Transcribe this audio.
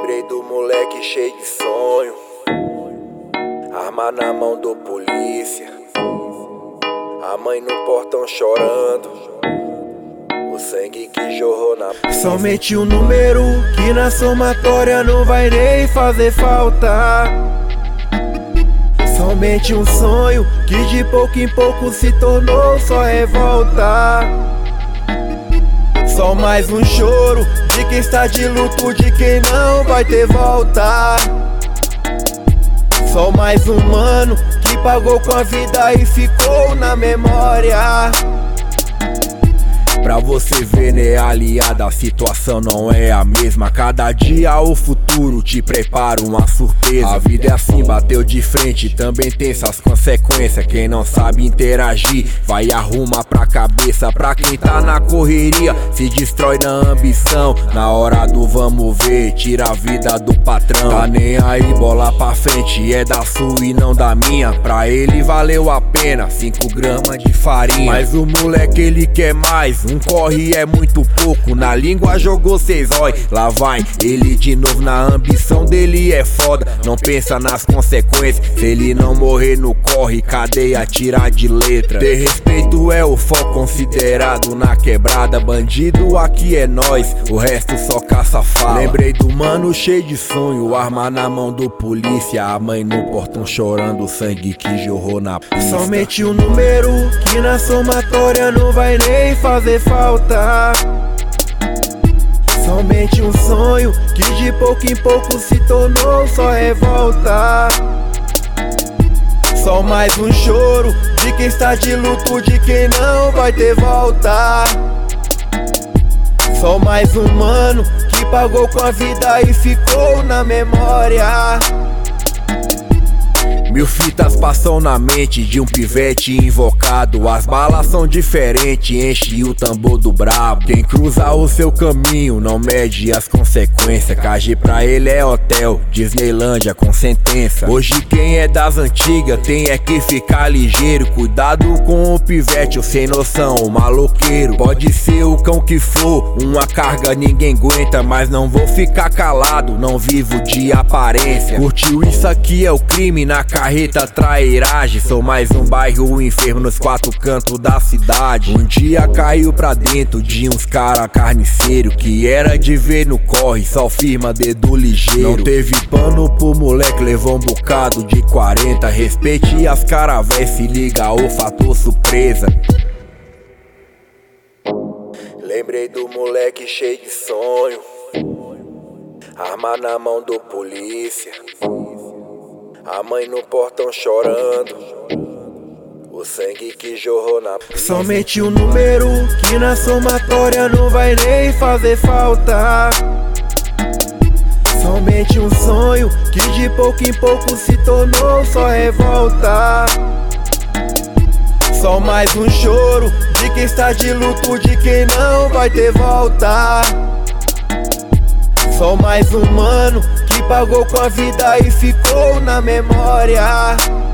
Lembrei do moleque cheio de sonho, arma na mão do polícia, a mãe no portão chorando, o sangue que jorrou na pista. Somente um número que na somatória não vai nem fazer falta. Somente um sonho que de pouco em pouco se tornou só revolta. Só mais um choro de quem está de luto, de quem não vai ter volta. Só mais um mano que pagou com a vida e ficou na memória. Pra você ver, né, aliada, a situação não é a mesma. Cada dia o futuro te prepara uma surpresa. A vida é assim, bateu de frente, também tem essas consequências. Quem não sabe interagir, vai arrumar pra cabeça. Pra quem tá na correria, se destrói na ambição. Na hora do vamos ver, tira a vida do patrão. Tá nem aí, bola pra frente, é da sua e não da minha. Pra ele valeu a pena, 5 gramas de farinha. Mas o moleque ele quer mais, um corre é muito pouco, na língua jogou 6 olhos. Lá vai ele de novo, na ambição dele é foda. Não pensa nas consequências, se ele não morrer no corre, cadeia tirar de letra. Ter respeito é o foco considerado na quebrada. Bandido aqui é nós, o resto só caça fala. Lembrei do mano cheio de sonho, arma na mão do polícia, a mãe no portão chorando, o sangue que jorrou na pista. Somente um número que na somatória não vai nem fazer falta. Somente um sonho que de pouco em pouco se tornou só revolta. Só mais um choro de quem está de luto, de quem não vai ter volta. Só mais um mano que pagou com a vida e ficou na memória. 1000 fitas passam na mente de um pivete invocado. As balas são diferentes, enche o tambor do brabo. Quem cruza o seu caminho não mede as consequências. KG pra ele é hotel, Disneylândia com sentença. Hoje quem é das antigas tem é que ficar ligeiro. Cuidado com o pivete, o sem noção, o maloqueiro. Pode ser o cão que for, uma carga ninguém aguenta. Mas não vou ficar calado, não vivo de aparência. Curtiu isso aqui é o crime na carreta trairagem. Sou mais um bairro enfermo nos 4 cantos da cidade. Um dia caiu pra dentro de uns cara carniceiro, que era de ver no corre, só firma dedo ligeiro. Não teve pano pro moleque, levou um bocado de 40. Respeite as caravés, se liga ao fator surpresa. Lembrei do moleque cheio de sonho, arma na mão do polícia, a mãe no portão chorando, o sangue que jorrou na pista. Somente um número que na somatória não vai nem fazer falta. Somente um sonho que de pouco em pouco se tornou só revolta. Só mais um choro de quem está de luto, de quem não vai ter volta. Só mais um mano que pagou com a vida e ficou na memória.